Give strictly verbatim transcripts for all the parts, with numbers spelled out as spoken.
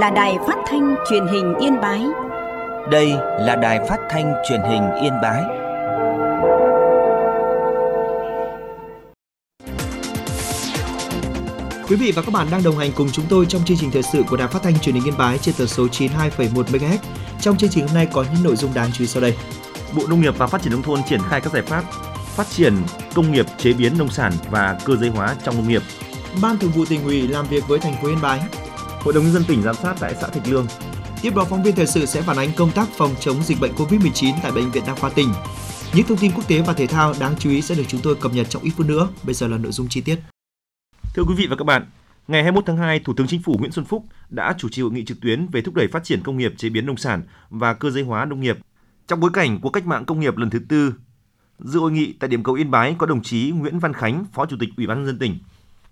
là đài phát thanh truyền hình Yên Bái. Đây là đài phát thanh truyền hình Yên Bái. Quý vị và các bạn đang đồng hành cùng chúng tôi trong chương trình thời sự của đài phát thanh truyền hình Yên Bái trên tần số chín mươi hai phẩy một mê ga héc. Trong chương trình hôm nay có những nội dung đáng chú ý sau đây. Bộ Nông nghiệp và Phát triển nông thôn triển khai các giải pháp phát triển công nghiệp chế biến nông sản và cơ giới hóa trong nông nghiệp. Ban Thường vụ Tỉnh ủy làm việc với thành phố Yên Bái. Hội đồng nhân dân tỉnh giám sát tại xã Thạch Lương. Tiếp đó, phóng viên thời sự sẽ phản ánh công tác phòng chống dịch bệnh covid mười chín tại Bệnh viện Đa khoa tỉnh. Những thông tin quốc tế và thể thao đáng chú ý sẽ được chúng tôi cập nhật trong ít phút nữa. Bây giờ là nội dung chi tiết. Thưa quý vị và các bạn, ngày hai mươi mốt tháng hai, Thủ tướng Chính phủ Nguyễn Xuân Phúc đã chủ trì hội nghị trực tuyến về thúc đẩy phát triển công nghiệp chế biến nông sản và cơ giới hóa nông nghiệp trong bối cảnh của cách mạng công nghiệp lần thứ tư. Dự hội nghị tại điểm cầu Yên Bái có đồng chí Nguyễn Văn Khánh, Phó Chủ tịch Ủy ban nhân dân tỉnh.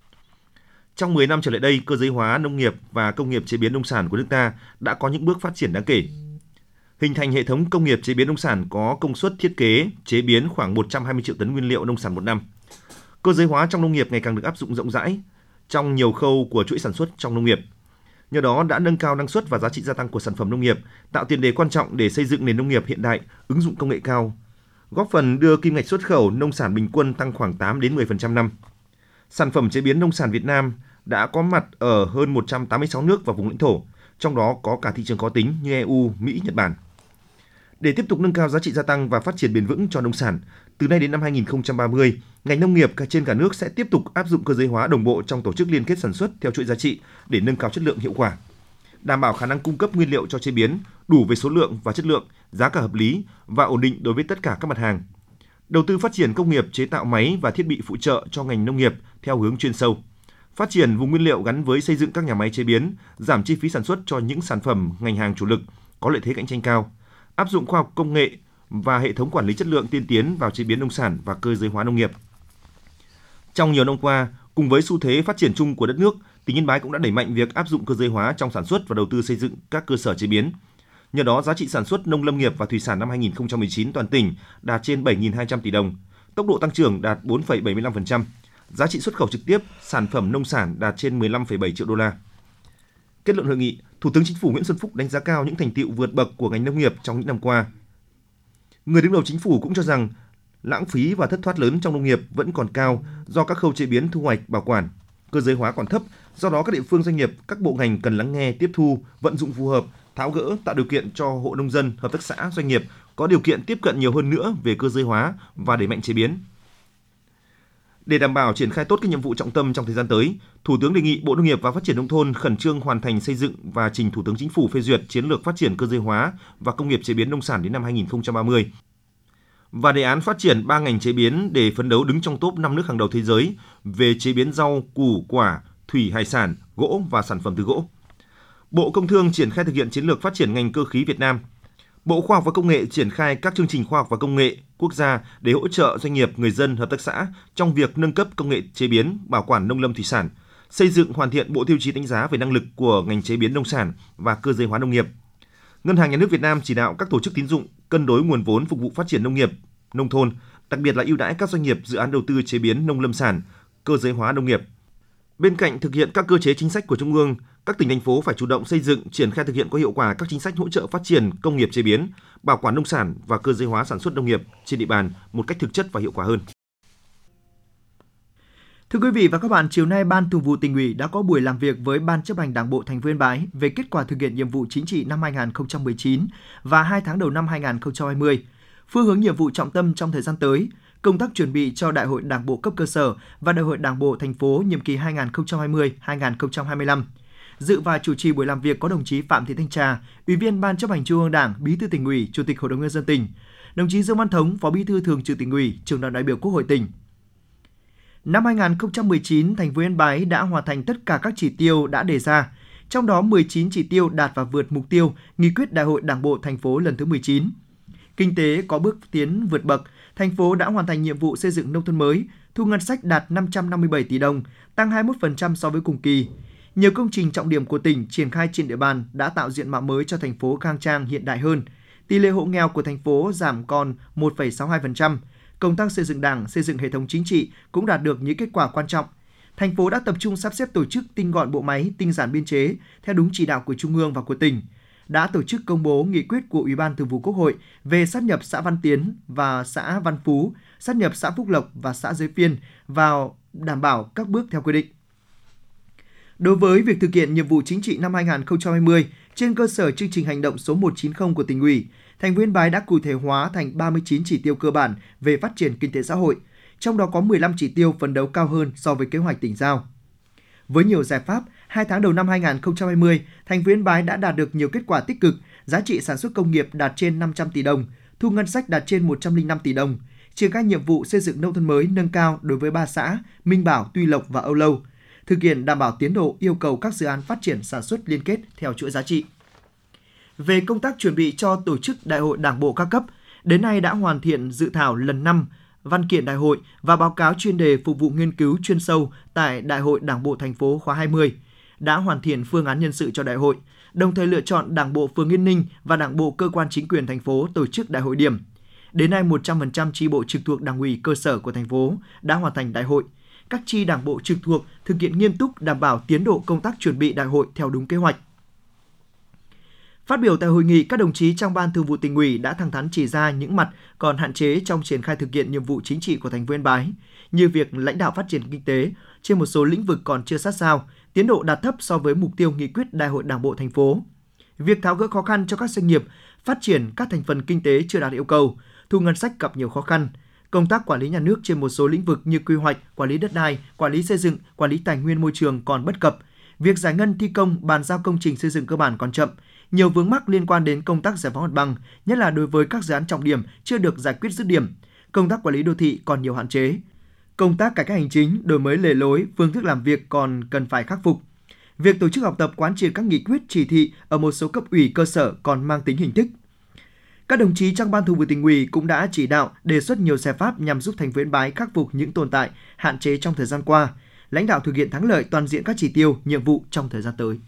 Trong mười năm trở lại đây, cơ giới hóa nông nghiệp và công nghiệp chế biến nông sản của nước ta đã có những bước phát triển đáng kể. Hình thành hệ thống công nghiệp chế biến nông sản có công suất thiết kế, chế biến khoảng một trăm hai mươi triệu tấn nguyên liệu nông sản một năm. Cơ giới hóa trong nông nghiệp ngày càng được áp dụng rộng rãi trong nhiều khâu của chuỗi sản xuất trong nông nghiệp. Nhờ đó đã nâng cao năng suất và giá trị gia tăng của sản phẩm nông nghiệp, tạo tiền đề quan trọng để xây dựng nền nông nghiệp hiện đại, ứng dụng công nghệ cao, góp phần đưa kim ngạch xuất khẩu nông sản bình quân tăng khoảng tám đến mười phần trăm năm. Sản phẩm chế biến nông sản Việt Nam đã có mặt ở hơn một trăm tám mươi sáu nước và vùng lãnh thổ, trong đó có cả thị trường khó tính như e u, Mỹ, Nhật Bản. Để tiếp tục nâng cao giá trị gia tăng và phát triển bền vững cho nông sản, từ nay đến năm hai nghìn không trăm ba mươi, ngành nông nghiệp trên cả nước sẽ tiếp tục áp dụng cơ giới hóa đồng bộ trong tổ chức liên kết sản xuất theo chuỗi giá trị để nâng cao chất lượng hiệu quả, đảm bảo khả năng cung cấp nguyên liệu cho chế biến đủ về số lượng và chất lượng, giá cả hợp lý và ổn định đối với tất cả các mặt hàng. Đầu tư phát triển công nghiệp chế tạo máy và thiết bị phụ trợ cho ngành nông nghiệp theo hướng chuyên sâu. Phát triển vùng nguyên liệu gắn với xây dựng các nhà máy chế biến, giảm chi phí sản xuất cho những sản phẩm ngành hàng chủ lực có lợi thế cạnh tranh cao, áp dụng khoa học công nghệ và hệ thống quản lý chất lượng tiên tiến vào chế biến nông sản và cơ giới hóa nông nghiệp. Trong nhiều năm qua, cùng với xu thế phát triển chung của đất nước, tỉnh Yên Bái cũng đã đẩy mạnh việc áp dụng cơ giới hóa trong sản xuất và đầu tư xây dựng các cơ sở chế biến. Nhờ đó, giá trị sản xuất nông lâm nghiệp và thủy sản năm hai nghìn không trăm mười chín toàn tỉnh đạt trên bảy nghìn hai trăm tỷ đồng, tốc độ tăng trưởng đạt bốn phẩy bảy mươi lăm phần trăm, giá trị xuất khẩu trực tiếp sản phẩm nông sản đạt trên mười lăm phẩy bảy triệu đô la. Kết luận hội nghị, Thủ tướng Chính phủ Nguyễn Xuân Phúc đánh giá cao những thành tựu vượt bậc của ngành nông nghiệp trong những năm qua. Người đứng đầu Chính phủ cũng cho rằng lãng phí và thất thoát lớn trong nông nghiệp vẫn còn cao do các khâu chế biến, thu hoạch, bảo quản, cơ giới hóa còn thấp. Do đó, các địa phương, doanh nghiệp, các bộ ngành cần lắng nghe, tiếp thu, vận dụng phù hợp, tháo gỡ, tạo điều kiện cho hộ nông dân, hợp tác xã, doanh nghiệp có điều kiện tiếp cận nhiều hơn nữa về cơ giới hóa và đẩy mạnh chế biến. Để đảm bảo triển khai tốt các nhiệm vụ trọng tâm trong thời gian tới, Thủ tướng đề nghị Bộ Nông nghiệp và Phát triển nông thôn khẩn trương hoàn thành xây dựng và trình Thủ tướng Chính phủ phê duyệt chiến lược phát triển cơ giới hóa và công nghiệp chế biến nông sản đến năm hai nghìn không trăm ba mươi và đề án phát triển ba ngành chế biến để phấn đấu đứng trong top năm nước hàng đầu thế giới về chế biến rau, củ, quả, thủy hải sản, gỗ và sản phẩm từ gỗ. Bộ Công Thương triển khai thực hiện chiến lược phát triển ngành cơ khí Việt Nam. Bộ Khoa học và Công nghệ triển khai các chương trình khoa học và công nghệ quốc gia để hỗ trợ doanh nghiệp, người dân, hợp tác xã trong việc nâng cấp công nghệ chế biến, bảo quản nông lâm thủy sản, xây dựng hoàn thiện bộ tiêu chí đánh giá về năng lực của ngành chế biến nông sản và cơ giới hóa nông nghiệp. Ngân hàng Nhà nước Việt Nam chỉ đạo các tổ chức tín dụng cân đối nguồn vốn phục vụ phát triển nông nghiệp, nông thôn, đặc biệt là ưu đãi các doanh nghiệp dự án đầu tư chế biến nông lâm sản, cơ giới hóa nông nghiệp. Bên cạnh thực hiện các cơ chế chính sách của Trung ương, các tỉnh, thành phố phải chủ động xây dựng, triển khai thực hiện có hiệu quả các chính sách hỗ trợ phát triển công nghiệp chế biến, bảo quản nông sản và cơ giới hóa sản xuất nông nghiệp trên địa bàn một cách thực chất và hiệu quả hơn. Thưa quý vị và các bạn, chiều nay Ban Thường vụ Tỉnh ủy đã có buổi làm việc với Ban Chấp hành Đảng bộ thành phố Yên Bái về kết quả thực hiện nhiệm vụ chính trị năm hai nghìn không trăm mười chín và hai tháng đầu năm hai nghìn không trăm hai mươi, phương hướng nhiệm vụ trọng tâm trong thời gian tới, công tác chuẩn bị cho Đại hội Đảng bộ cấp cơ sở và Đại hội Đảng bộ thành phố nhiệm kỳ hai nghìn không trăm hai mươi đến hai nghìn không trăm hai mươi lăm. Dự và chủ trì buổi làm việc có đồng chí Phạm Thị Thanh Trà, Ủy viên Ban Chấp hành Trung ương Đảng, Bí thư Tỉnh ủy, Chủ tịch Hội đồng nhân dân tỉnh, đồng chí Dương Văn Thống, Phó Bí thư Thường trực Tỉnh ủy, Trưởng đoàn đại biểu Quốc hội tỉnh. Năm hai nghìn không trăm mười chín, thành phố Yên Bái đã hoàn thành tất cả các chỉ tiêu đã đề ra, trong đó mười chín chỉ tiêu đạt và vượt mục tiêu nghị quyết Đại hội Đảng bộ thành phố lần thứ mười chín. Kinh tế có bước tiến vượt bậc, thành phố đã hoàn thành nhiệm vụ xây dựng nông thôn mới, thu ngân sách đạt năm trăm năm mươi bảy tỷ đồng, tăng hai mươi mốt phần trăm so với cùng kỳ. Nhiều công trình trọng điểm của tỉnh triển khai trên địa bàn đã tạo diện mạo mới cho thành phố khang trang hiện đại hơn. Tỷ lệ hộ nghèo của thành phố giảm còn một phẩy sáu mươi hai phần trăm. Công tác xây dựng Đảng, xây dựng hệ thống chính trị cũng đạt được những kết quả quan trọng. thành phố đã tập trung sắp xếp tổ chức tinh gọn bộ máy, tinh giản biên chế theo đúng chỉ đạo của Trung ương và của tỉnh. Đã tổ chức công bố nghị quyết của Ủy ban Thường vụ Quốc hội về sát nhập xã Văn Tiến và xã Văn Phú, sát nhập xã Phúc Lộc và xã Giới Phiên vào đảm bảo các bước theo quy định. Đối với việc thực hiện nhiệm vụ chính trị năm hai không hai không, trên cơ sở chương trình hành động số một trăm chín mươi của Tỉnh ủy, thành phố Yên Bái đã cụ thể hóa thành ba mươi chín chỉ tiêu cơ bản về phát triển kinh tế xã hội, trong đó có mười lăm chỉ tiêu phấn đấu cao hơn so với kế hoạch tỉnh giao. Với nhiều giải pháp, hai tháng đầu năm hai không hai không, thành phố Yên Bái đã đạt được nhiều kết quả tích cực, giá trị sản xuất công nghiệp đạt trên năm trăm tỷ đồng, thu ngân sách đạt trên một trăm lẻ năm tỷ đồng, triển khai nhiệm vụ xây dựng nông thôn mới nâng cao đối với ba xã Minh Bảo, Tuy Lộc và Âu Lâu, thực hiện đảm bảo tiến độ yêu cầu các dự án phát triển sản xuất liên kết theo chuỗi giá trị. Về công tác chuẩn bị cho tổ chức Đại hội Đảng bộ các cấp, đến nay đã hoàn thiện dự thảo lần năm văn kiện đại hội và báo cáo chuyên đề phục vụ nghiên cứu chuyên sâu tại Đại hội Đảng bộ thành phố khóa hai mươi, đã hoàn thiện phương án nhân sự cho đại hội, đồng thời lựa chọn Đảng bộ phường Yên Ninh và Đảng bộ cơ quan chính quyền thành phố tổ chức đại hội điểm. Đến nay, một trăm phần trăm chi bộ trực thuộc Đảng ủy cơ sở của thành phố đã hoàn thành đại hội. Các chi Đảng bộ trực thuộc thực hiện nghiêm túc đảm bảo tiến độ công tác chuẩn bị đại hội theo đúng kế hoạch. Phát biểu tại hội nghị, các đồng chí trong Ban Thường vụ Tỉnh ủy đã thẳng thắn chỉ ra những mặt còn hạn chế trong triển khai thực hiện nhiệm vụ chính trị của thành phố Yên Bái, như việc lãnh đạo phát triển kinh tế trên một số lĩnh vực còn chưa sát sao, tiến độ đạt thấp so với mục tiêu nghị quyết Đại hội Đảng bộ thành phố. Việc tháo gỡ khó khăn cho các doanh nghiệp, phát triển các thành phần kinh tế chưa đạt yêu cầu, thu ngân sách gặp nhiều khó khăn. Công tác quản lý nhà nước trên một số lĩnh vực như quy hoạch, quản lý đất đai, quản lý xây dựng, quản lý tài nguyên môi trường còn bất cập. Việc giải ngân thi công, bàn giao công trình xây dựng cơ bản còn chậm. Nhiều vướng mắc liên quan đến công tác giải phóng mặt bằng, nhất là đối với các dự án trọng điểm chưa được giải quyết dứt điểm. Công tác quản lý đô thị còn nhiều hạn chế. Công tác cải cách hành chính, đổi mới lề lối, phương thức làm việc còn cần phải khắc phục. Việc tổ chức học tập quán triệt các nghị quyết chỉ thị ở một số cấp ủy cơ sở còn mang tính hình thức. Các đồng chí trong Ban Thường vụ Tỉnh ủy cũng đã chỉ đạo đề xuất nhiều giải pháp nhằm giúp thành phố Yên Bái khắc phục những tồn tại, hạn chế trong thời gian qua, lãnh đạo thực hiện thắng lợi toàn diện các chỉ tiêu, nhiệm vụ trong thời gian tới.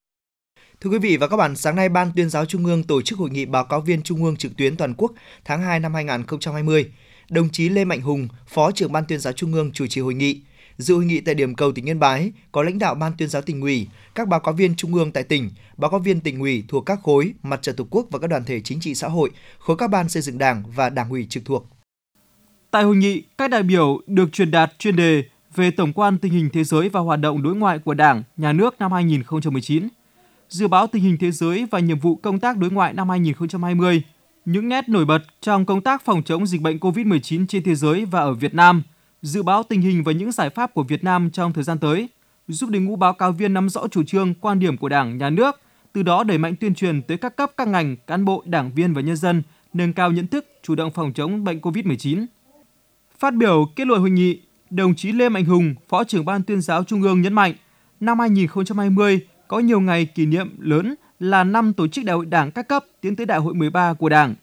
Thưa quý vị và các bạn, sáng nay Ban Tuyên giáo Trung ương tổ chức hội nghị báo cáo viên Trung ương trực tuyến toàn quốc tháng hai năm hai không hai không. Đồng chí Lê Mạnh Hùng, Phó trưởng Ban Tuyên giáo Trung ương chủ trì hội nghị. Dự hội nghị tại điểm cầu tỉnh Yên Bái có lãnh đạo Ban Tuyên giáo Tỉnh ủy, các báo cáo viên Trung ương tại tỉnh, báo cáo viên Tỉnh ủy thuộc các khối, Mặt trận Tổ quốc và các đoàn thể chính trị xã hội, khối các ban xây dựng Đảng và Đảng ủy trực thuộc. Tại hội nghị, các đại biểu được truyền đạt chuyên đề về tổng quan tình hình thế giới và hoạt động đối ngoại của Đảng, Nhà nước năm hai không một chín, dự báo tình hình thế giới và nhiệm vụ công tác đối ngoại năm hai không hai không, những nét nổi bật trong công tác phòng chống dịch bệnh covid mười chín trên thế giới và ở Việt Nam, dự báo tình hình và những giải pháp của Việt Nam trong thời gian tới, giúp đội ngũ báo cáo viên nắm rõ chủ trương, quan điểm của Đảng, Nhà nước, từ đó đẩy mạnh tuyên truyền tới các cấp, các ngành, cán bộ, đảng viên và nhân dân, nâng cao nhận thức, chủ động phòng chống bệnh covid mười chín. Phát biểu kết luận hội nghị, đồng chí Lê Mạnh Hùng, Phó trưởng Ban Tuyên giáo Trung ương nhấn mạnh, năm hai không hai không có nhiều ngày kỷ niệm lớn là năm tổ chức Đại hội Đảng các cấp tiến tới Đại hội mười ba của Đảng.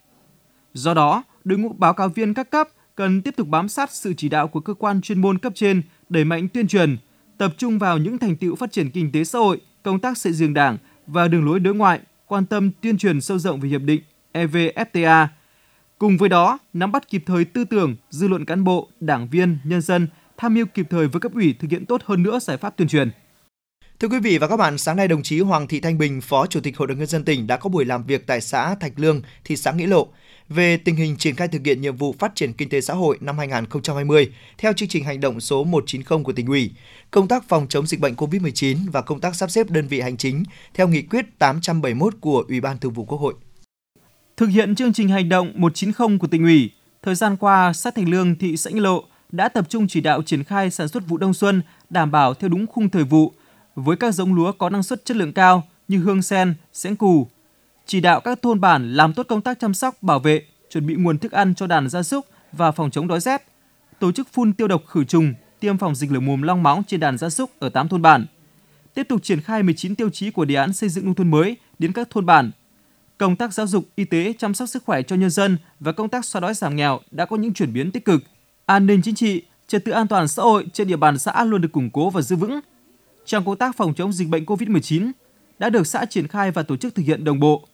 Do đó, đội ngũ báo cáo viên các cấp cần tiếp tục bám sát sự chỉ đạo của cơ quan chuyên môn cấp trên, đẩy mạnh tuyên truyền, tập trung vào những thành tựu phát triển kinh tế xã hội, công tác xây dựng Đảng và đường lối đối ngoại, quan tâm tuyên truyền sâu rộng về hiệp định e vê ép tê a. Cùng với đó, nắm bắt kịp thời tư tưởng, dư luận cán bộ, đảng viên, nhân dân, tham mưu kịp thời với cấp ủy thực hiện tốt hơn nữa giải pháp tuyên truyền. Thưa quý vị và các bạn, sáng nay đồng chí Hoàng Thị Thanh Bình, Phó Chủ tịch Hội đồng Nhân dân tỉnh đã có buổi làm việc tại xã Thạch Lương, thị xã Nghĩa Lộ về tình hình triển khai thực hiện nhiệm vụ phát triển kinh tế xã hội năm hai không hai không theo chương trình hành động số một trăm chín mươi của Tỉnh ủy, công tác phòng chống dịch bệnh covid mười chín và công tác sắp xếp đơn vị hành chính theo nghị quyết tám trăm bảy mươi mốt của Ủy ban Thường vụ Quốc hội. Thực hiện chương trình hành động một trăm chín mươi của Tỉnh ủy, thời gian qua, xã Thạch Lương, thị xã Nghĩa Lộ đã tập trung chỉ đạo triển khai sản xuất vụ đông xuân đảm bảo theo đúng khung thời vụ, với các giống lúa có năng suất chất lượng cao như hương sen, xén cù. Chỉ đạo các thôn bản làm tốt công tác chăm sóc, bảo vệ, chuẩn bị nguồn thức ăn cho đàn gia súc và phòng chống đói rét. Tổ chức phun tiêu độc khử trùng, tiêm phòng dịch lở mồm long móng trên đàn gia súc ở tám thôn bản. Tiếp tục triển khai mười chín tiêu chí của đề án xây dựng nông thôn mới đến các thôn bản. Công tác giáo dục, y tế, chăm sóc sức khỏe cho nhân dân và công tác xóa đói giảm nghèo đã có những chuyển biến tích cực. An ninh chính trị, trật tự an toàn xã hội trên địa bàn xã luôn được củng cố và giữ vững. Trong công tác phòng chống dịch bệnh covid mười chín đã được xã triển khai và tổ chức thực hiện đồng bộ.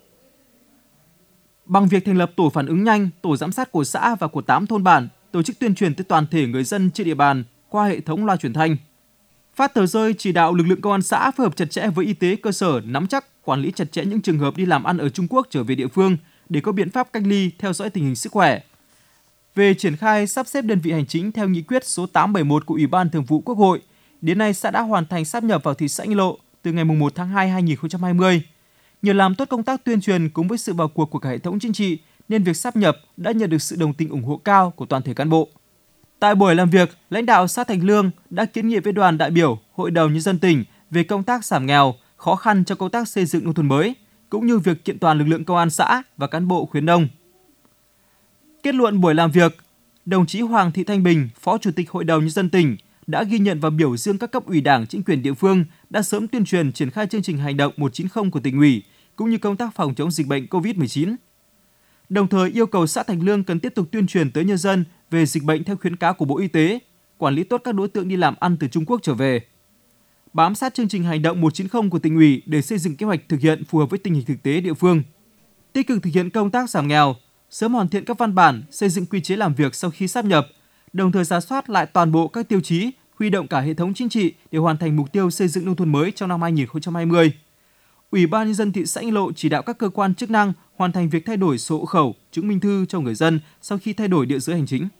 Bằng việc thành lập tổ phản ứng nhanh, tổ giám sát của xã và của tám thôn bản, tổ chức tuyên truyền tới toàn thể người dân trên địa bàn qua hệ thống loa truyền thanh. Phát tờ rơi chỉ đạo lực lượng công an xã phối hợp chặt chẽ với y tế cơ sở nắm chắc, quản lý chặt chẽ những trường hợp đi làm ăn ở Trung Quốc trở về địa phương để có biện pháp cách ly, theo dõi tình hình sức khỏe. Về triển khai sắp xếp đơn vị hành chính theo nghị quyết số tám trăm bảy mươi mốt của Ủy ban Thường vụ Quốc hội, đến nay xã đã hoàn thành sáp nhập vào thị xã Nghĩa Lộ từ ngày mùng một tháng hai năm hai nghìn không trăm hai mươi. Nhờ làm tốt công tác tuyên truyền cùng với sự vào cuộc của cả hệ thống chính trị nên việc sáp nhập đã nhận được sự đồng tình ủng hộ cao của toàn thể cán bộ. Tại buổi làm việc, lãnh đạo xã Thành Lương đã kiến nghị với đoàn đại biểu Hội đồng Nhân dân tỉnh về công tác giảm nghèo, khó khăn cho công tác xây dựng nông thôn mới, cũng như việc kiện toàn lực lượng công an xã và cán bộ khuyến nông. Kết luận buổi làm việc, đồng chí Hoàng Thị Thanh Bình, Phó Chủ tịch Hội đồng Nhân dân tỉnh, đã ghi nhận và biểu dương các cấp ủy Đảng, chính quyền địa phương đã sớm tuyên truyền triển khai chương trình hành động một chín không của tỉnh ủy, cũng như công tác phòng chống dịch bệnh covid mười chín. Đồng thời yêu cầu xã Thành Lương cần tiếp tục tuyên truyền tới nhân dân về dịch bệnh theo khuyến cáo của Bộ Y tế, quản lý tốt các đối tượng đi làm ăn từ Trung Quốc trở về. Bám sát chương trình hành động một chín không của tỉnh ủy để xây dựng kế hoạch thực hiện phù hợp với tình hình thực tế địa phương. Tích cực thực hiện công tác giảm nghèo, sớm hoàn thiện các văn bản, xây dựng quy chế làm việc sau khi sáp nhập, đồng thời rà soát lại toàn bộ các tiêu chí, huy động cả hệ thống chính trị để hoàn thành mục tiêu xây dựng nông thôn mới trong năm hai nghìn không trăm hai mươi. Ủy ban Nhân dân thị xã Nghĩa Lộ chỉ đạo các cơ quan chức năng hoàn thành việc thay đổi sổ hộ khẩu, chứng minh thư cho người dân sau khi thay đổi địa giới hành chính.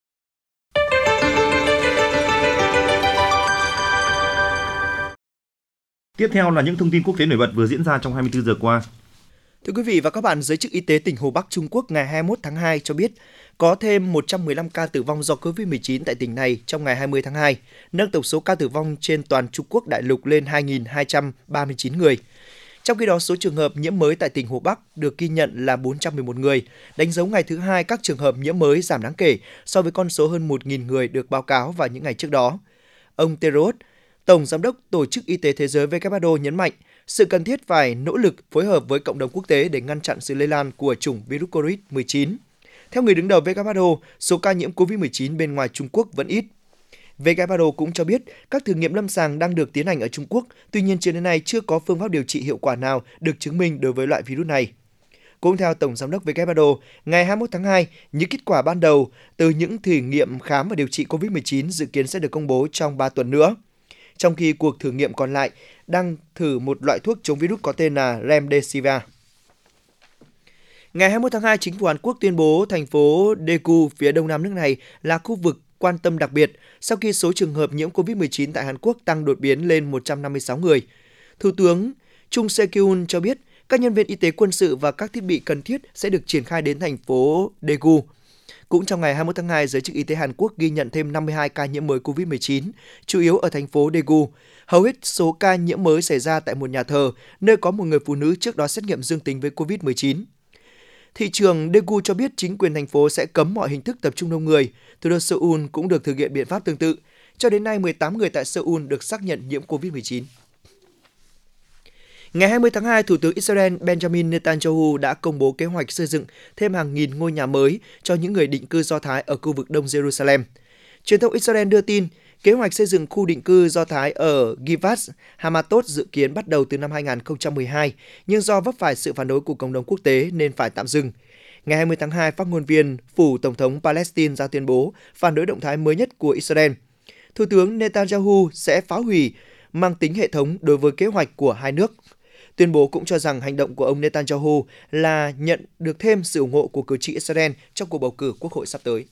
Tiếp theo là những thông tin quốc tế nổi bật vừa diễn ra trong hai mươi tư giờ qua. Thưa quý vị và các bạn, giới chức y tế tỉnh Hồ Bắc Trung Quốc ngày hai mươi mốt tháng hai cho biết có thêm một trăm mười lăm ca tử vong do covid mười chín tại tỉnh này trong ngày hai mươi tháng hai, nâng tổng số ca tử vong trên toàn Trung Quốc đại lục lên hai nghìn hai trăm ba mươi chín người. Trong khi đó, số trường hợp nhiễm mới tại tỉnh Hồ Bắc được ghi nhận là bốn trăm mười một người, đánh dấu ngày thứ hai các trường hợp nhiễm mới giảm đáng kể so với con số hơn một nghìn người được báo cáo vào những ngày trước đó. Ông Tedros, Tổng Giám đốc Tổ chức Y tế Thế giới W H O nhấn mạnh sự cần thiết phải nỗ lực phối hợp với cộng đồng quốc tế để ngăn chặn sự lây lan của chủng virus covid mười chín. Theo người đứng đầu W H O, số ca nhiễm covid mười chín bên ngoài Trung Quốc vẫn ít. W H O cũng cho biết các thử nghiệm lâm sàng đang được tiến hành ở Trung Quốc, tuy nhiên cho đến nay chưa có phương pháp điều trị hiệu quả nào được chứng minh đối với loại virus này. Cũng theo Tổng Giám đốc W H O, ngày hai mươi mốt tháng hai, những kết quả ban đầu từ những thử nghiệm khám và điều trị covid mười chín dự kiến sẽ được công bố trong ba tuần nữa. Trong khi cuộc thử nghiệm còn lại đang thử một loại thuốc chống virus có tên là Remdesivir. Ngày hai mươi mốt tháng hai, chính phủ Hàn Quốc tuyên bố thành phố Daegu phía đông nam nước này là khu vực quan tâm đặc biệt sau khi số trường hợp nhiễm covid mười chín tại Hàn Quốc tăng đột biến lên một trăm năm mươi sáu người. Thủ tướng Chung Se-kyun cho biết các nhân viên y tế quân sự và các thiết bị cần thiết sẽ được triển khai đến thành phố Daegu. Cũng trong ngày hai mươi mốt tháng hai, giới chức y tế Hàn Quốc ghi nhận thêm năm mươi hai ca nhiễm mới covid mười chín, chủ yếu ở thành phố Daegu. Hầu hết số ca nhiễm mới xảy ra tại một nhà thờ, nơi có một người phụ nữ trước đó xét nghiệm dương tính với covid mười chín. Thị trưởng Daegu cho biết chính quyền thành phố sẽ cấm mọi hình thức tập trung đông người. Thủ đô Seoul cũng được thực hiện biện pháp tương tự. Cho đến nay, mười tám người tại Seoul được xác nhận nhiễm covid mười chín. Ngày hai mươi tháng hai, Thủ tướng Israel Benjamin Netanyahu đã công bố kế hoạch xây dựng thêm hàng nghìn ngôi nhà mới cho những người định cư Do Thái ở khu vực Đông Jerusalem. Truyền thông Israel đưa tin, kế hoạch xây dựng khu định cư Do Thái ở Givat Hamatot dự kiến bắt đầu từ năm hai nghìn không trăm mười hai, nhưng do vấp phải sự phản đối của cộng đồng quốc tế nên phải tạm dừng. Ngày hai mươi tháng hai, phát ngôn viên phủ Tổng thống Palestine ra tuyên bố phản đối động thái mới nhất của Israel. Thủ tướng Netanyahu sẽ phá hủy mang tính hệ thống đối với kế hoạch của hai nước. Tuyên bố cũng cho rằng hành động của ông Netanyahu là nhận được thêm sự ủng hộ của cử tri Israel trong cuộc bầu cử quốc hội sắp tới.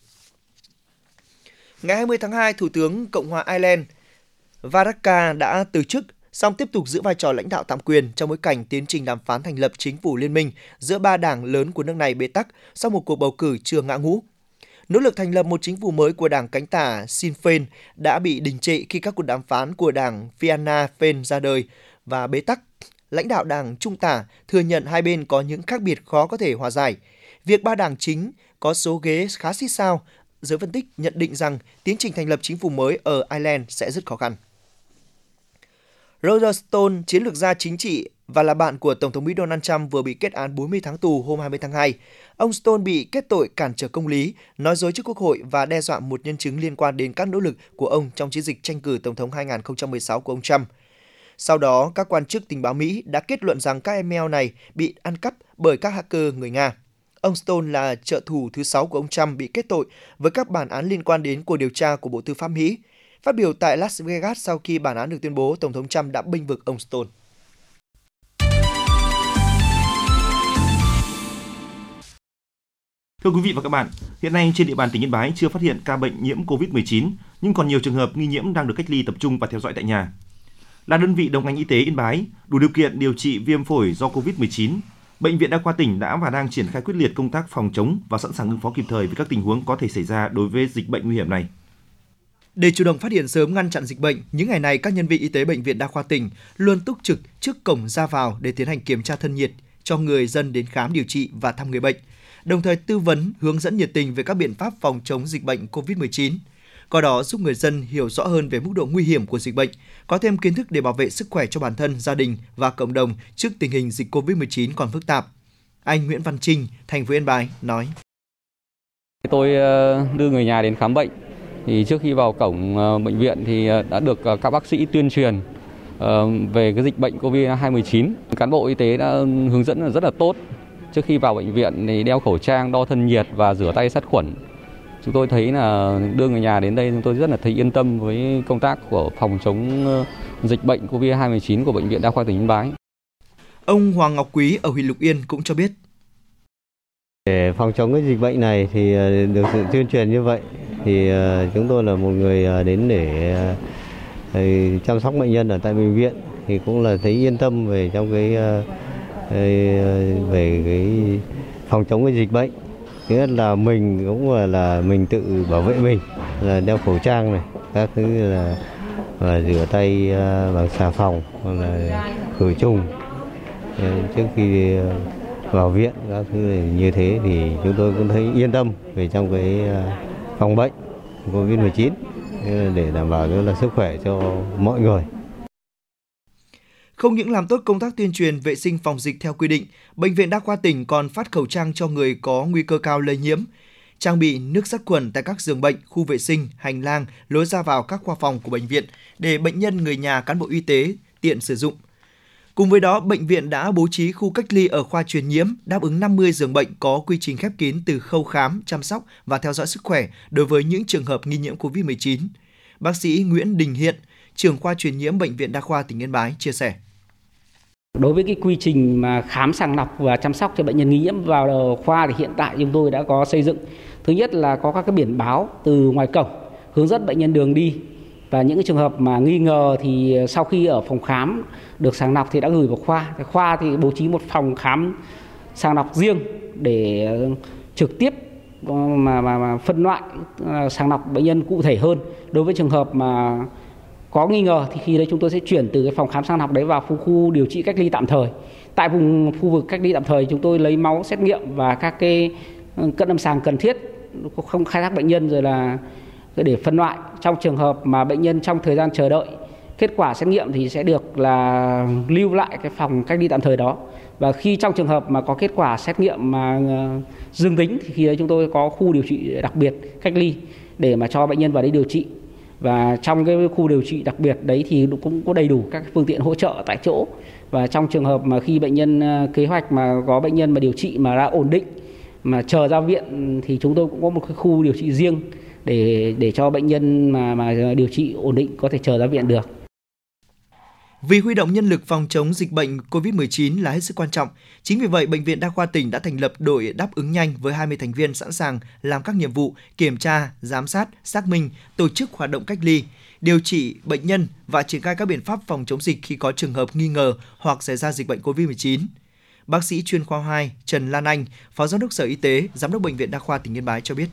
Ngày hai mươi tháng hai, Thủ tướng Cộng hòa Ireland Varadkar đã từ chức, song tiếp tục giữ vai trò lãnh đạo tạm quyền trong bối cảnh tiến trình đàm phán thành lập chính phủ liên minh giữa ba đảng lớn của nước này bế tắc sau một cuộc bầu cử chưa ngã ngũ. Nỗ lực thành lập một chính phủ mới của đảng cánh tả Sinn Féin đã bị đình trệ khi các cuộc đàm phán của đảng Fianna Fáil ra đời và bế tắc. Lãnh đạo đảng trung tả thừa nhận hai bên có những khác biệt khó có thể hòa giải. Việc ba đảng chính có số ghế khá xít sao, giới phân tích nhận định rằng tiến trình thành lập chính phủ mới ở Ireland sẽ rất khó khăn. Roger Stone, chiến lược gia chính trị và là bạn của Tổng thống Mỹ Donald Trump vừa bị kết án bốn mươi tháng tù hôm hai mươi tháng hai. Ông Stone bị kết tội cản trở công lý, nói dối trước Quốc hội và đe dọa một nhân chứng liên quan đến các nỗ lực của ông trong chiến dịch tranh cử Tổng thống hai nghìn không trăm mười sáu của ông Trump. Sau đó, các quan chức tình báo Mỹ đã kết luận rằng các email này bị ăn cắp bởi các hacker người Nga. Ông Stone là trợ thủ thứ sáu của ông Trump bị kết tội với các bản án liên quan đến cuộc điều tra của Bộ Tư pháp Mỹ. Phát biểu tại Las Vegas sau khi bản án được tuyên bố, Tổng thống Trump đã bênh vực ông Stone. Thưa quý vị và các bạn, hiện nay trên địa bàn tỉnh Yên Bái chưa phát hiện ca bệnh nhiễm covid mười chín, nhưng còn nhiều trường hợp nghi nhiễm đang được cách ly tập trung và theo dõi tại nhà. Là đơn vị đầu ngành y tế Yên Bái, đủ điều kiện điều trị viêm phổi do covid mười chín, Bệnh viện Đa khoa tỉnh đã và đang triển khai quyết liệt công tác phòng chống và sẵn sàng ứng phó kịp thời với các tình huống có thể xảy ra đối với dịch bệnh nguy hiểm này. Để chủ động phát hiện sớm, ngăn chặn dịch bệnh, những ngày này các nhân viên y tế Bệnh viện Đa khoa tỉnh luôn túc trực trước cổng ra vào để tiến hành kiểm tra thân nhiệt cho người dân đến khám điều trị và thăm người bệnh, đồng thời tư vấn, hướng dẫn nhiệt tình về các biện pháp phòng chống dịch bệnh covid mười chín. Qua đó giúp người dân hiểu rõ hơn về mức độ nguy hiểm của dịch bệnh, có thêm kiến thức để bảo vệ sức khỏe cho bản thân, gia đình và cộng đồng trước tình hình dịch covid mười chín còn phức tạp. Anh Nguyễn Văn Trinh, thành phố Yên Bái nói: Tôi đưa người nhà đến khám bệnh. Thì trước khi vào cổng bệnh viện thì đã được các bác sĩ tuyên truyền về cái dịch bệnh covid mười chín. Cán bộ y tế đã hướng dẫn rất là tốt. Trước khi vào bệnh viện thì đeo khẩu trang, đo thân nhiệt và rửa tay sát khuẩn. Chúng tôi thấy là đưa người nhà đến đây chúng tôi rất là thấy yên tâm với công tác của phòng chống dịch bệnh covid mười chín của Bệnh viện Đa khoa tỉnh Yên Bái. Ông Hoàng Ngọc Quý ở huyện Lục Yên cũng cho biết: Để phòng chống cái dịch bệnh này thì được sự tuyên truyền như vậy thì chúng tôi là một người đến để chăm sóc bệnh nhân ở tại bệnh viện thì cũng là thấy yên tâm về trong cái về cái phòng chống cái dịch bệnh. Thứ nhất là mình cũng là, là mình tự bảo vệ mình, là đeo khẩu trang này, các thứ là và rửa tay bằng xà phòng hoặc là khử trùng trước khi vào viện, các thứ như thế thì chúng tôi cũng thấy yên tâm về trong cái phòng bệnh covid mười chín để đảm bảo là sức khỏe cho mọi người. Không những làm tốt công tác tuyên truyền vệ sinh phòng dịch theo quy định, Bệnh viện Đa khoa tỉnh còn phát khẩu trang cho người có nguy cơ cao lây nhiễm, trang bị nước sát khuẩn tại các giường bệnh, khu vệ sinh, hành lang, lối ra vào các khoa phòng của bệnh viện để bệnh nhân, người nhà, cán bộ y tế tiện sử dụng. Cùng với đó, bệnh viện đã bố trí khu cách ly ở khoa truyền nhiễm, đáp ứng năm mươi giường bệnh có quy trình khép kín từ khâu khám, chăm sóc và theo dõi sức khỏe đối với những trường hợp nghi nhiễm covid mười chín. Bác sĩ Nguyễn Đình Hiện, trưởng khoa truyền nhiễm Bệnh viện Đa khoa tỉnh Yên Bái chia sẻ: Đối với cái quy trình mà khám sàng lọc và chăm sóc cho bệnh nhân nghi nhiễm vào khoa thì hiện tại chúng tôi đã có xây dựng. Thứ nhất là có các cái biển báo từ ngoài cổng hướng dẫn bệnh nhân đường đi, và những cái trường hợp mà nghi ngờ thì sau khi ở phòng khám được sàng lọc thì đã gửi vào khoa. Khoa thì bố trí một phòng khám sàng lọc riêng để trực tiếp mà, mà, mà phân loại sàng lọc bệnh nhân cụ thể hơn. Đối với trường hợp mà có nghi ngờ thì khi đấy chúng tôi sẽ chuyển từ cái phòng khám sàng lọc đấy vào khu, khu điều trị cách ly tạm thời. Tại vùng khu vực cách ly tạm thời chúng tôi lấy máu xét nghiệm và các cái cận lâm sàng cần thiết, không khai thác bệnh nhân rồi là để phân loại. Trong trường hợp mà bệnh nhân trong thời gian chờ đợi kết quả xét nghiệm thì sẽ được là lưu lại cái phòng cách ly tạm thời đó. Và khi trong trường hợp mà có kết quả xét nghiệm mà dương tính thì khi đấy chúng tôi có khu điều trị đặc biệt cách ly để mà cho bệnh nhân vào đấy điều trị. Và trong cái khu điều trị đặc biệt đấy thì cũng có đầy đủ các phương tiện hỗ trợ tại chỗ. Và trong trường hợp mà khi bệnh nhân kế hoạch mà có bệnh nhân mà điều trị mà đã ổn định mà chờ ra viện thì chúng tôi cũng có một cái khu điều trị riêng để để cho bệnh nhân mà mà điều trị ổn định có thể chờ ra viện được. Vì huy động nhân lực phòng chống dịch bệnh covid mười chín là hết sức quan trọng. Chính vì vậy, Bệnh viện Đa khoa tỉnh đã thành lập đội đáp ứng nhanh với hai mươi thành viên sẵn sàng làm các nhiệm vụ kiểm tra, giám sát, xác minh, tổ chức hoạt động cách ly, điều trị bệnh nhân và triển khai các biện pháp phòng chống dịch khi có trường hợp nghi ngờ hoặc xảy ra dịch bệnh covid mười chín. Bác sĩ chuyên khoa hai Trần Lan Anh, Phó Giám đốc Sở Y tế, Giám đốc Bệnh viện Đa khoa tỉnh Yên Bái cho biết: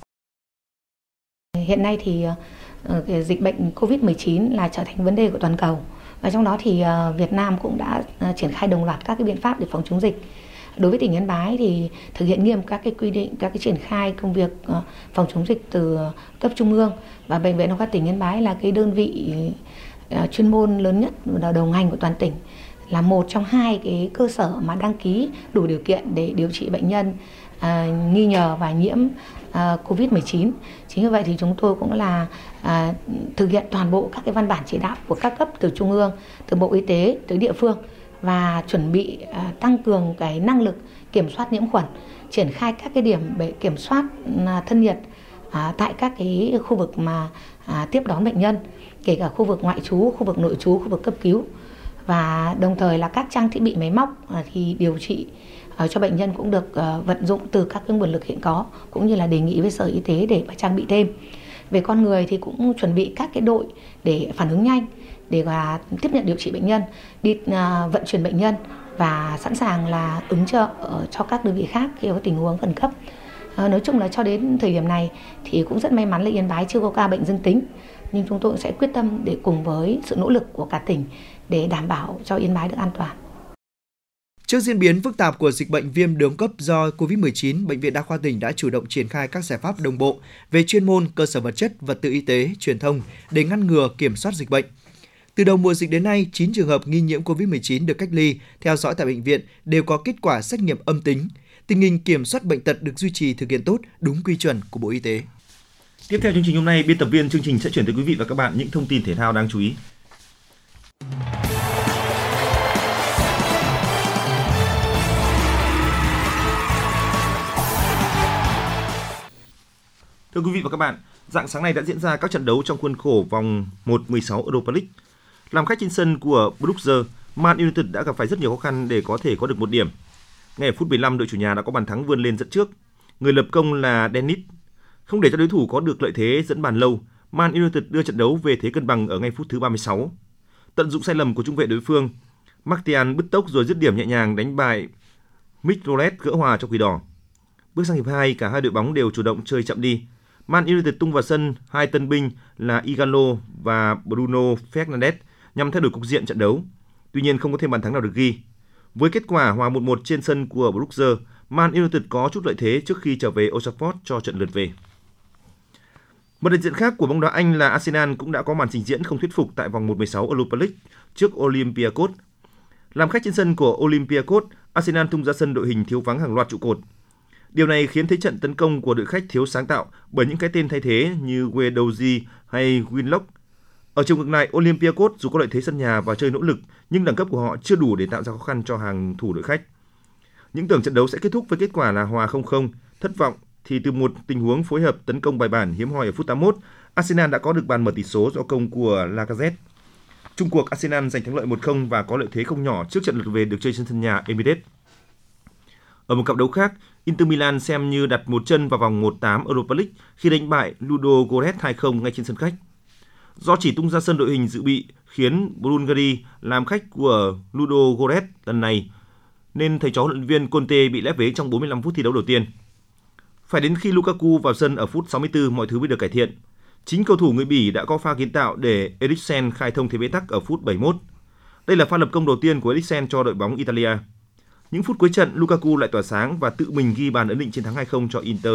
Hiện nay thì uh, dịch bệnh covid mười chín là trở thành vấn đề của toàn cầu. Và trong đó thì uh, Việt Nam cũng đã uh, triển khai đồng loạt các cái biện pháp để phòng chống dịch. Đối với tỉnh Yên Bái thì thực hiện nghiêm các cái quy định, các cái triển khai công việc uh, phòng chống dịch từ cấp trung ương, và Bệnh viện Đa khoa tỉnh Yên Bái là cái đơn vị uh, chuyên môn lớn nhất và đầu ngành của toàn tỉnh, là một trong hai cái cơ sở mà đăng ký đủ điều kiện để điều trị bệnh nhân uh, nghi ngờ và nhiễm uh, covid mười chín. Chính vì vậy thì chúng tôi cũng là uh, thực hiện toàn bộ các cái văn bản chỉ đạo của các cấp từ trung ương, từ Bộ Y tế tới địa phương, và chuẩn bị uh, tăng cường cái năng lực kiểm soát nhiễm khuẩn, triển khai các cái điểm để kiểm soát uh, thân nhiệt à, tại các cái khu vực mà à, tiếp đón bệnh nhân, kể cả khu vực ngoại trú, khu vực nội trú, khu vực cấp cứu, và đồng thời là các trang thiết bị máy móc à, thì điều trị à, cho bệnh nhân cũng được à, vận dụng từ các cái nguồn lực hiện có, cũng như là đề nghị với Sở Y tế để mà trang bị thêm. Về con người thì cũng chuẩn bị các cái đội để phản ứng nhanh, để là tiếp nhận điều trị bệnh nhân, đi à, vận chuyển bệnh nhân và sẵn sàng là ứng trợ cho các đơn vị khác khi có tình huống khẩn cấp. À, nói chung là cho đến thời điểm này thì cũng rất may mắn là Yên Bái chưa có ca bệnh dương tính, nhưng chúng tôi sẽ quyết tâm để cùng với sự nỗ lực của cả tỉnh để đảm bảo cho Yên Bái được an toàn. Trước diễn biến phức tạp của dịch bệnh viêm đường cấp do covid mười chín, Bệnh viện Đa khoa tỉnh đã chủ động triển khai các giải pháp đồng bộ về chuyên môn, cơ sở vật chất, vật tư y tế, truyền thông để ngăn ngừa, kiểm soát dịch bệnh. Từ đầu mùa dịch đến nay, chín trường hợp nghi nhiễm covid mười chín được cách ly, theo dõi tại bệnh viện đều có kết quả xét nghiệm âm tính. Tình hình kiểm soát bệnh tật được duy trì thực hiện tốt, đúng quy chuẩn của Bộ Y tế. Tiếp theo chương trình hôm nay, biên tập viên chương trình sẽ chuyển tới quý vị và các bạn những thông tin thể thao đáng chú ý. Thưa quý vị và các bạn, rạng sáng nay đã diễn ra các trận đấu trong khuôn khổ vòng một mười sáu Europa League. Làm khách trên sân của Bruges, Man United đã gặp phải rất nhiều khó khăn để có thể có được một điểm. Ngay ở phút mười lăm, đội chủ nhà đã có bàn thắng vươn lên dẫn trước. Người lập công là Dennis. Không để cho đối thủ có được lợi thế dẫn bàn lâu, Man United đưa trận đấu về thế cân bằng ở ngay phút thứ ba mươi sáu. Tận dụng sai lầm của trung vệ đối phương, Martial bứt tốc rồi dứt điểm nhẹ nhàng đánh bại Mitrolet gỡ hòa cho Quỷ Đỏ. Bước sang hiệp hai, cả hai đội bóng đều chủ động chơi chậm đi. Man United tung vào sân hai tân binh là Igalo và Bruno Fernandes nhằm thay đổi cục diện trận đấu. Tuy nhiên không có thêm bàn thắng nào được ghi. Với kết quả hòa một một trên sân của Bruges, Man United có chút lợi thế trước khi trở về Old Trafford cho trận lượt về. Một đại diện khác của bóng đá Anh là Arsenal cũng đã có màn trình diễn không thuyết phục tại vòng một mười sáu Europa League trước Olympiacos. Làm khách trên sân của Olympiacos, Arsenal tung ra sân đội hình thiếu vắng hàng loạt trụ cột. Điều này khiến thế trận tấn công của đội khách thiếu sáng tạo bởi những cái tên thay thế như Guendouzi hay Willock. Ở chiều ngược lại, Olympiacos dù có lợi thế sân nhà và chơi nỗ lực, nhưng đẳng cấp của họ chưa đủ để tạo ra khó khăn cho hàng thủ đội khách. Những tưởng trận đấu sẽ kết thúc với kết quả là hòa không không, thất vọng thì từ một tình huống phối hợp tấn công bài bản hiếm hoi ở phút tám mươi mốt, Arsenal đã có được bàn mở tỷ số do công của Lacazette. Chung cuộc, Arsenal giành thắng lợi một không và có lợi thế không nhỏ trước trận lượt về được chơi trên sân nhà Emirates. Ở một cặp đấu khác, Inter Milan xem như đặt một chân vào vòng một tám Europa League khi đánh bại Ludogorets hai không ngay trên sân khách. Do chỉ tung ra sân đội hình dự bị khiến Bulgaria làm khách của Ludogorets lần này, nên thầy trò huấn luyện viên Conte bị lép vế trong bốn mươi lăm phút thi đấu đầu tiên. Phải đến khi Lukaku vào sân ở phút sáu mươi tư, mọi thứ mới được cải thiện. Chính cầu thủ người Bỉ đã có pha kiến tạo để Eriksen khai thông thế bế tắc ở phút bảy mươi mốt. Đây là pha lập công đầu tiên của Eriksen cho đội bóng Italia. Những phút cuối trận, Lukaku lại tỏa sáng và tự mình ghi bàn ấn định chiến thắng hai không cho Inter.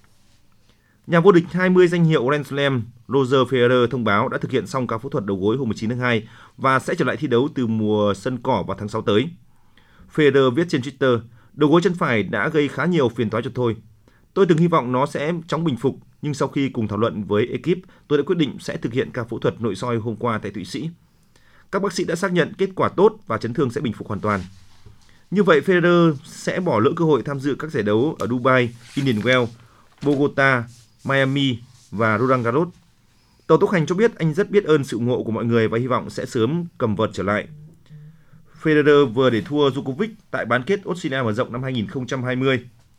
Nhà vô địch hai mươi danh hiệu Grand Slam Roger Federer thông báo đã thực hiện xong ca phẫu thuật đầu gối hôm mười chín tháng hai và sẽ trở lại thi đấu từ mùa sân cỏ vào tháng sáu tới. Federer viết trên Twitter, đầu gối chân phải đã gây khá nhiều phiền toái cho tôi. Tôi từng hy vọng nó sẽ chóng bình phục, nhưng sau khi cùng thảo luận với ekip, tôi đã quyết định sẽ thực hiện ca phẫu thuật nội soi hôm qua tại Thụy Sĩ. Các bác sĩ đã xác nhận kết quả tốt và chấn thương sẽ bình phục hoàn toàn. Như vậy, Federer sẽ bỏ lỡ cơ hội tham dự các giải đấu ở Dubai, Indian Wells, Bogota, Miami và Roland Garros. Tàu tốc hành cho biết anh rất biết ơn sự ủng hộ của mọi người và hy vọng sẽ sớm cầm vợt trở lại. Federer vừa để thua Djokovic tại bán kết Australia mở rộng năm hai không hai không.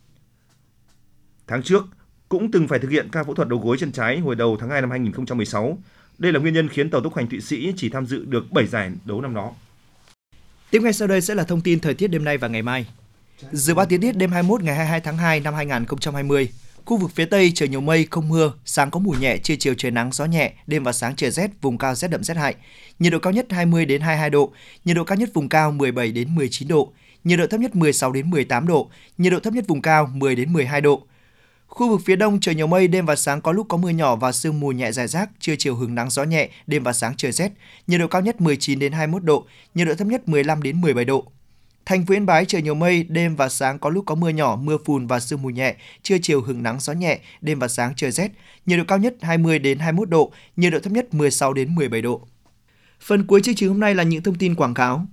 Tháng trước, cũng từng phải thực hiện ca phẫu thuật đầu gối chân trái hồi đầu tháng hai năm hai không một sáu. Đây là nguyên nhân khiến tàu tốc hành Thụy Sĩ chỉ tham dự được bảy giải đấu năm đó. Tiếp ngay sau đây sẽ là thông tin thời tiết đêm nay và ngày mai. Dự báo thời tiết đêm hai mươi mốt ngày hai mươi hai tháng hai năm hai không hai không. Khu vực phía Tây trời nhiều mây, không mưa, sáng có mùi nhẹ, trưa chiều trời nắng, gió nhẹ, đêm và sáng trời rét, vùng cao rét đậm rét hại. Nhiệt độ cao nhất hai mươi đến hai mươi hai độ, nhiệt độ cao nhất vùng cao mười bảy đến mười chín độ, nhiệt độ thấp nhất mười sáu đến mười tám độ, nhiệt độ thấp nhất vùng cao mười đến mười hai độ. Khu vực phía Đông trời nhiều mây, đêm và sáng có lúc có mưa nhỏ và sương mù nhẹ rải rác, trưa chiều hứng nắng gió nhẹ, đêm và sáng trời rét, nhiệt độ cao nhất mười chín đến hai mươi mốt độ, nhiệt độ thấp nhất mười lăm đến mười bảy độ. Thành phố Yên Bái trời nhiều mây, đêm và sáng có lúc có mưa nhỏ, mưa phùn và sương mù nhẹ, trưa chiều hứng nắng gió nhẹ, đêm và sáng trời rét, nhiệt độ cao nhất hai mươi đến hai mươi mốt độ, nhiệt độ thấp nhất mười sáu đến mười bảy độ. Phần cuối chương trình hôm nay là những thông tin quảng cáo.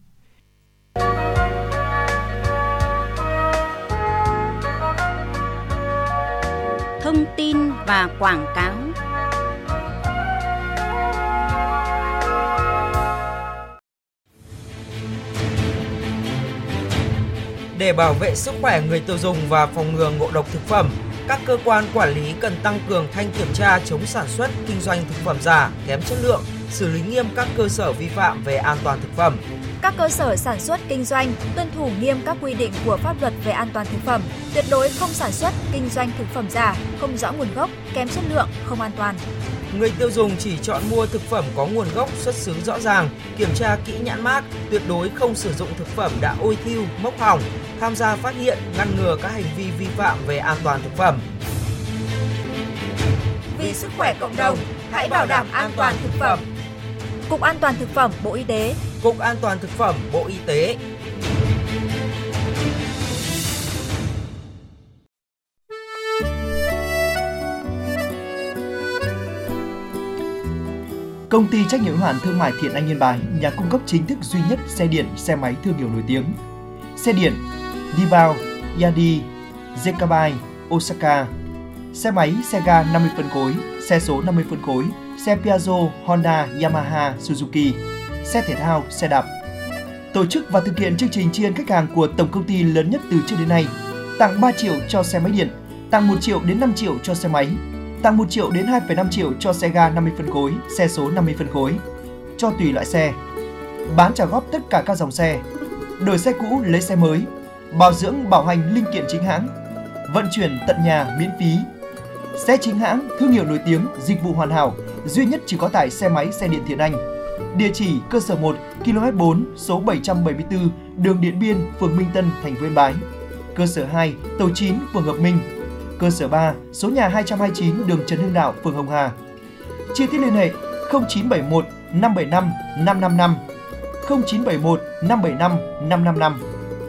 Thông tin và quảng cáo. Để bảo vệ sức khỏe người tiêu dùng và phòng ngừa ngộ độc thực phẩm, các cơ quan quản lý cần tăng cường thanh kiểm tra chống sản xuất, kinh doanh thực phẩm giả, kém chất lượng, xử lý nghiêm các cơ sở vi phạm về an toàn thực phẩm. Các cơ sở sản xuất kinh doanh tuân thủ nghiêm các quy định của pháp luật về an toàn thực phẩm, tuyệt đối không sản xuất, kinh doanh thực phẩm giả, không rõ nguồn gốc, kém chất lượng, không an toàn. Người tiêu dùng chỉ chọn mua thực phẩm có nguồn gốc xuất xứ rõ ràng, kiểm tra kỹ nhãn mác, tuyệt đối không sử dụng thực phẩm đã ôi thiu, mốc hỏng, tham gia phát hiện, ngăn ngừa các hành vi vi phạm về an toàn thực phẩm. Vì sức khỏe cộng đồng, hãy bảo đảm an toàn thực phẩm. Cục An toàn thực phẩm Bộ Y tế. Cục An toàn thực phẩm Bộ Y tế. Công ty trách nhiệm hữu hạn thương mại Thiện Anh Yên Bái, nhà cung cấp chính thức duy nhất xe điện, xe máy thương hiệu nổi tiếng. Xe điện Dibao, Yadi, Zekabai, Osaka. Xe máy, xe ga năm mươi phân khối, xe số năm mươi phân khối, xe Piaggio, Honda, Yamaha, Suzuki, xe thể thao, xe đạp. Tổ chức và thực hiện chương trình tri ân khách hàng của tổng công ty lớn nhất từ trước đến nay. Tặng ba triệu cho xe máy điện, tặng một triệu đến năm triệu cho xe máy, tặng một triệu đến hai phẩy năm triệu cho xe ga năm mươi phân khối, xe số năm mươi phân khối, cho tùy loại xe. Bán trả góp tất cả các dòng xe, đổi xe cũ lấy xe mới, bảo dưỡng bảo hành linh kiện chính hãng, vận chuyển tận nhà miễn phí. Xe chính hãng, thương hiệu nổi tiếng, dịch vụ hoàn hảo, duy nhất chỉ có tại xe máy xe điện Thiện Anh. Địa chỉ cơ sở một, ki lô mét bốn, số bảy trăm bảy mươi tư, đường Điện Biên, phường Minh Tân, thành phố Yên Bái. Cơ sở hai, tổ chín, phường Hợp Minh. Cơ sở ba, số nhà hai trăm hai mươi chín, đường Trần Hưng Đạo, phường Hồng Hà. Chi tiết liên hệ không chín bảy một năm bảy năm năm năm năm, không chín bảy một năm bảy năm năm năm năm.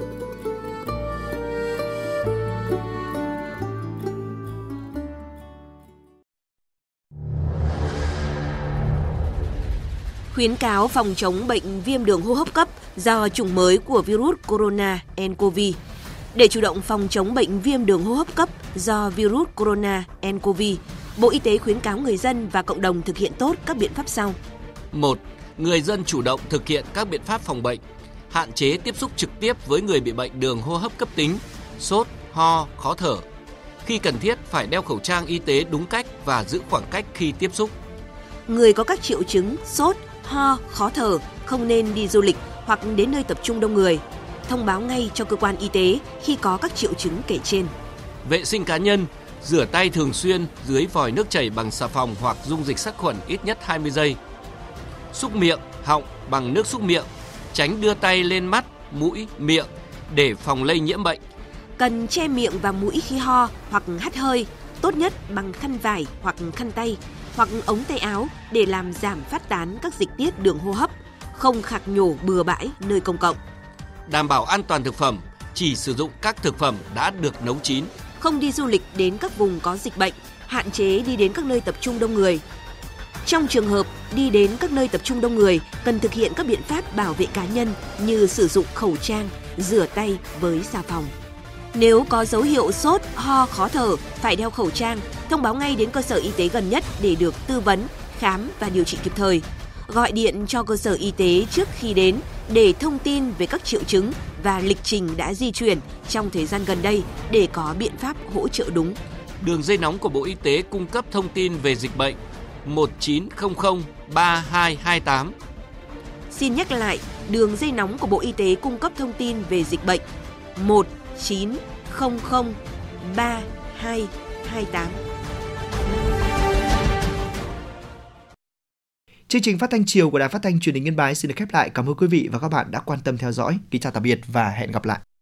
Khuyến cáo phòng chống bệnh viêm đường hô hấp cấp do chủng mới của virus corona nCoV. Để chủ động phòng chống bệnh viêm đường hô hấp cấp do virus corona nCoV, Bộ Y tế khuyến cáo người dân và cộng đồng thực hiện tốt các biện pháp sau. một. Người dân chủ động thực hiện các biện pháp phòng bệnh, hạn chế tiếp xúc trực tiếp với người bị bệnh đường hô hấp cấp tính, sốt, ho, khó thở. Khi cần thiết phải đeo khẩu trang y tế đúng cách và giữ khoảng cách khi tiếp xúc. Người có các triệu chứng sốt, ho, khó thở không nên đi du lịch hoặc đến nơi tập trung đông người. Thông báo ngay cho cơ quan y tế khi có các triệu chứng kể trên. Vệ sinh cá nhân, rửa tay thường xuyên dưới vòi nước chảy bằng xà phòng hoặc dung dịch sát khuẩn ít nhất hai mươi giây. Xúc miệng, họng bằng nước xúc miệng, tránh đưa tay lên mắt, mũi, miệng để phòng lây nhiễm bệnh. Cần che miệng và mũi khi ho hoặc hắt hơi, tốt nhất bằng khăn vải hoặc khăn tay hoặc ống tay áo để làm giảm phát tán các dịch tiết đường hô hấp, không khạc nhổ bừa bãi nơi công cộng. Đảm bảo an toàn thực phẩm, chỉ sử dụng các thực phẩm đã được nấu chín. Không đi du lịch đến các vùng có dịch bệnh, hạn chế đi đến các nơi tập trung đông người. Trong trường hợp đi đến các nơi tập trung đông người, cần thực hiện các biện pháp bảo vệ cá nhân như sử dụng khẩu trang, rửa tay với xà phòng. Nếu có dấu hiệu sốt, ho, khó thở, phải đeo khẩu trang, thông báo ngay đến cơ sở y tế gần nhất để được tư vấn, khám và điều trị kịp thời. Gọi điện cho cơ sở y tế trước khi đến để thông tin về các triệu chứng và lịch trình đã di chuyển trong thời gian gần đây để có biện pháp hỗ trợ đúng. Đường dây nóng của Bộ Y tế cung cấp thông tin về dịch bệnh một chín không không ba hai hai tám. Xin nhắc lại, đường dây nóng của Bộ Y tế cung cấp thông tin về dịch bệnh một chín không không ba hai hai tám. Chương trình phát thanh chiều của Đài Phát thanh Truyền hình Yên Bái xin được khép lại. Cảm ơn quý vị và các bạn đã quan tâm theo dõi. Kính chào tạm biệt và hẹn gặp lại.